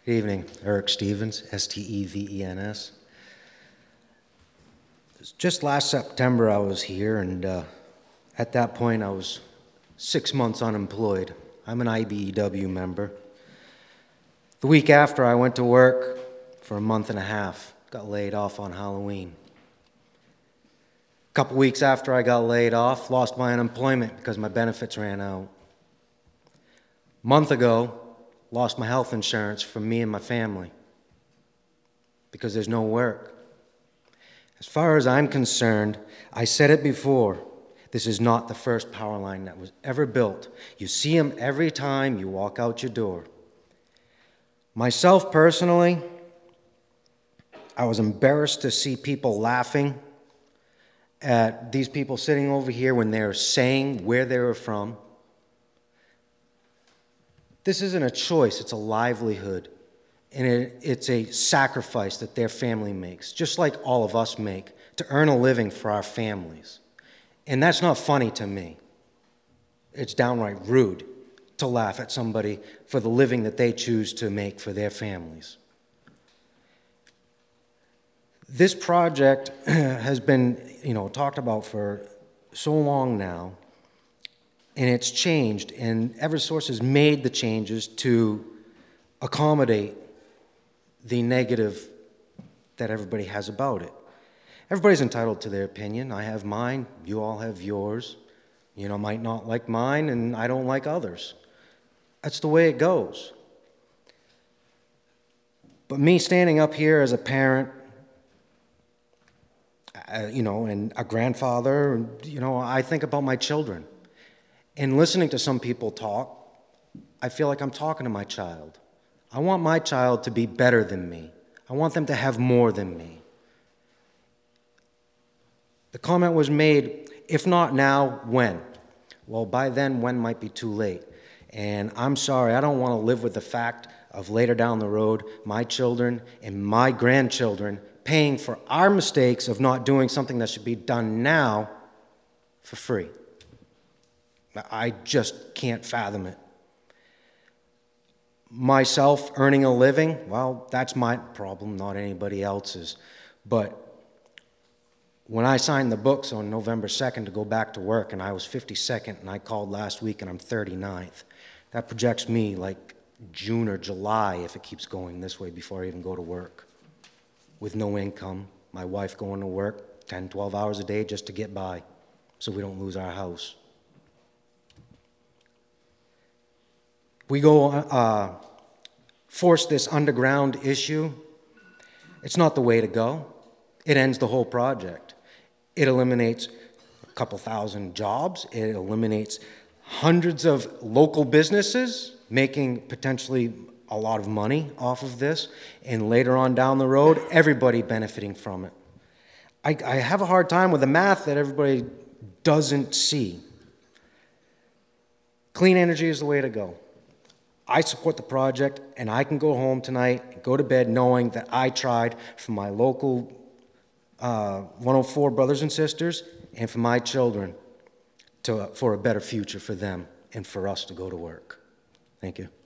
Good evening, Eric Stevens, Stevens. Just last September I was here, and at that point I was 6 months unemployed. I'm an IBEW member. The week after I went to work for a month and a half, got laid off on Halloween. A couple weeks after I got laid off, lost my unemployment because my benefits ran out. A month ago, lost my health insurance for me and my family because there's no work. As far as I'm concerned, I said it before, this is not the first power line that was ever built. You see them every time you walk out your door. Myself personally, I was embarrassed to see people laughing at these people sitting over here when they're saying where they were from. This isn't a choice, it's a livelihood. And it's a sacrifice that their family makes, just like all of us make, to earn a living for our families. And that's not funny to me. It's downright rude to laugh at somebody for the living that they choose to make for their families. This project has been, talked about for so long now, and it's changed, and Eversource has made the changes to accommodate the negative that everybody has about it. Everybody's entitled to their opinion. I have mine, you all have yours. Might not like mine, and I don't like others. That's the way it goes. But me standing up here as a parent, and a grandfather, I think about my children. And listening to some people talk, I feel like I'm talking to my child. I want my child to be better than me. I want them to have more than me. The comment was made, if not now, when? Well, by then, when might be too late. And I'm sorry, I don't want to live with the fact of later down the road, my children and my grandchildren paying for our mistakes of not doing something that should be done now for free. I just can't fathom it. Myself earning a living, well, that's my problem, not anybody else's. But when I signed the books on November 2nd to go back to work, and I was 52nd, and I called last week, and I'm 39th, that projects me like June or July if it keeps going this way before I even go to work. With no income, my wife going to work 10, 12 hours a day just to get by so we don't lose our house. We go force this underground issue, it's not the way to go. It ends the whole project. It eliminates a couple thousand jobs. It eliminates hundreds of local businesses making potentially a lot of money off of this. And later on down the road, everybody benefiting from it. I have a hard time with the math that everybody doesn't see. Clean energy is the way to go. I support the project, and I can go home tonight and go to bed knowing that I tried for my local 104 brothers and sisters and for my children for a better future for them and for us to go to work. Thank you.